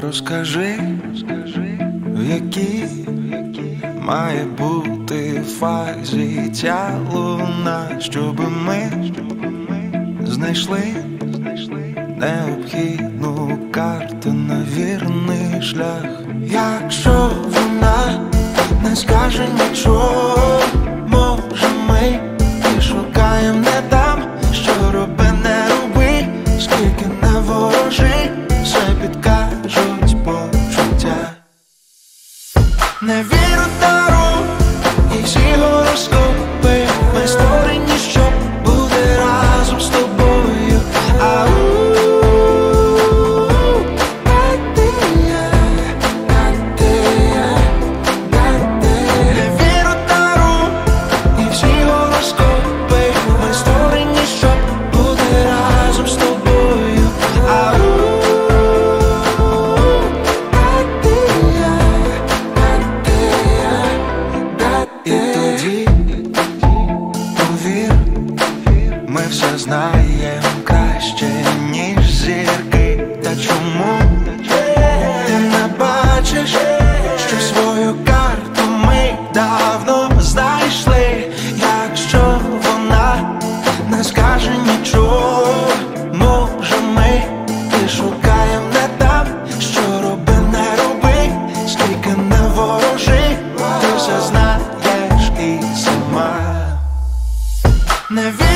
Розкажи, в якій має бути фазі ця луна, щоби ми знайшли необхідну карту на вірний шлях. Якщо вона не скаже нічого, може ми і шукаємо не там, що роби, не роби, скільки не ворожи, все підкажуть почуття. Не вірю тару і всі гороскопи, ми створені, щоб бути разом з тобою. Не вірю тару і всі гороскопи, ми створені, щоб бути разом з тобою. І тоді, повір, ми все знаємо краще, ніж зірки. Та чому ти не бачиш, що свою карту ми давно знайшли? Якщо вона не скаже нічого, може ми і шукаємо не там, що роби, не роби, скільки не ворожи, ти все знаєш і сама. Не вірю